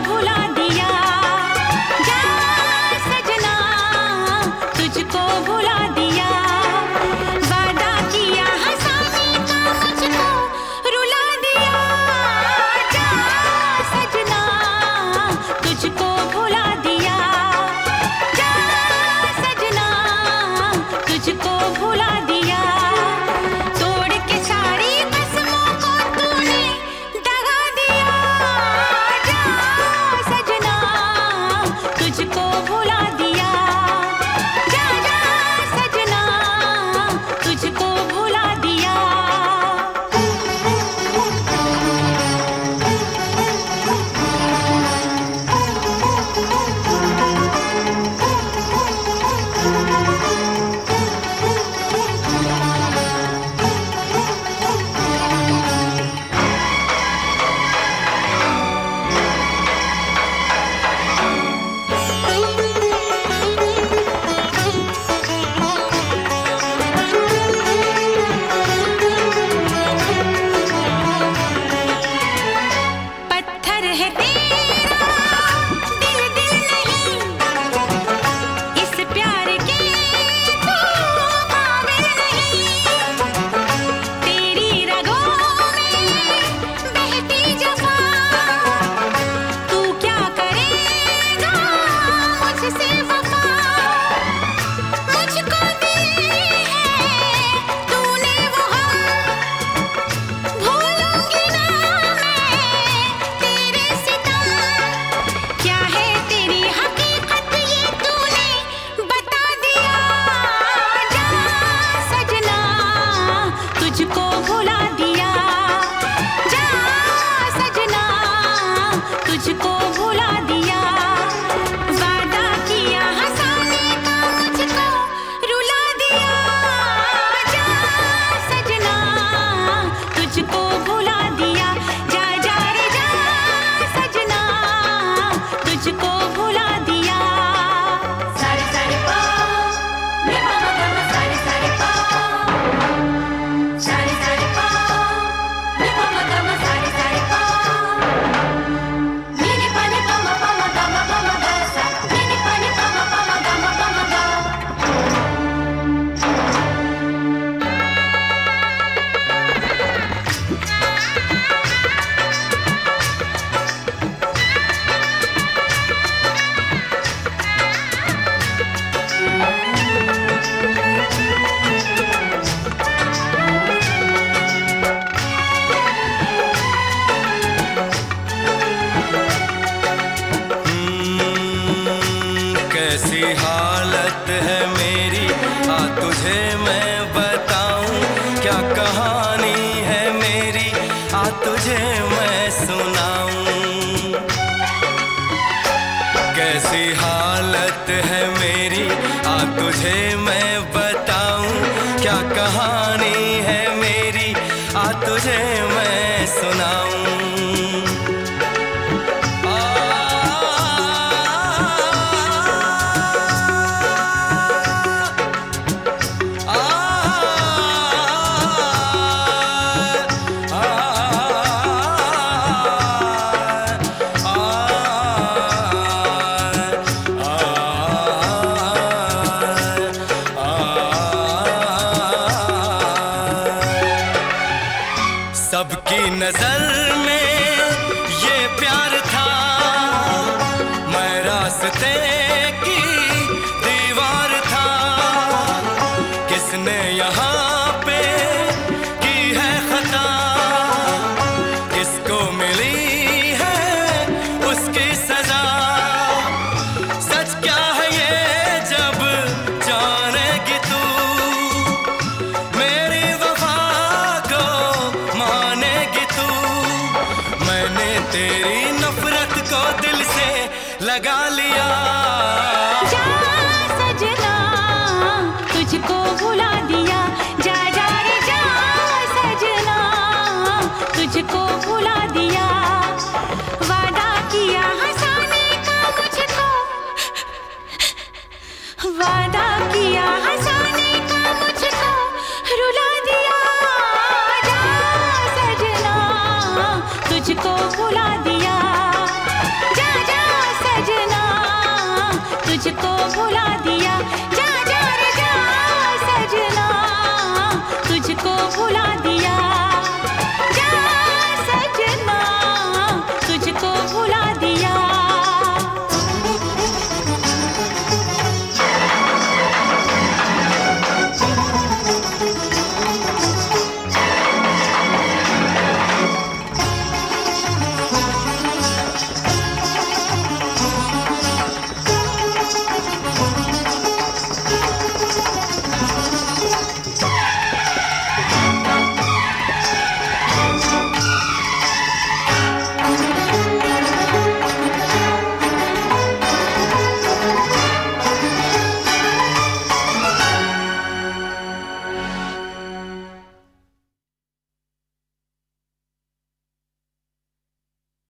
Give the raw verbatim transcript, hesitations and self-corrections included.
भुला दिया। जा सजना तुझको भुला दिया। वादा किया हंसाने का मुझको रुला दिया। जा सजना तुझको भुला दिया। जा सजना तुझको भुला दिया। तोड़ के सारी कसमों को तूने दगा दिया। जा सजना तुझको भुला दिया। जा जा सजना तुझको भुला दिया। पत्थर है तेरा दिल दिल नहीं। इस प्यार के तू काबिल नहीं। तेरी रगों में बहती जफा। तू क्या करेगा मुझसे वफा। मुझको दी है तूने वो हम। भूलूंगी ना मैं तेरे सितम। क्या है तेरी हकीकत ये तूने बता दिया। जा सजना तुझको भुला दिया। जा सजना तुझको भुला दिया। वादा किया हंसाने का मुझको रुला दिया। जा सजना तुझको भुला दिया। जा जा रे जा सजना तुझको भुला दिया। सारे सारे पा मे पा मा गा मा सारे सारे पा। सारे सारे पा मे पा मा गा मा सारे सारे पा। नी नी पा नी पा मा पा मा गा मा पा मा गा सा। नी नी पा नी पा मा पा मा गा मा पा मा गा। कैसी हालत है मेरी आ तुझे मैं बताऊं। क्या कहानी है मेरी आ तुझे मैं सुनाऊं। कैसी हालत है मेरी आ तुझे मैं बताऊं। क्या कहानी है मेरी आ तुझे मैं सुनाऊं। सबकी नजर में ये प्यार था। मैं रास्ते की दीवार था। किसने यहाँ पे की है खता। किसको मिली है उसकी सजा। सच क्या है ये जब जानेगी तू। मेरी वफा को मानेगी तू। मैंने तेरी नफरत को दिल से लगा लिया। जा सजना तुझको भुला दिया। जा जा रे जा सजना तुझको भुला दिया। वादा किया हंसाने का मुझको। वादा किया हंसाने का मुझको रुला दिया। जा सजना तुझको भुला दिया।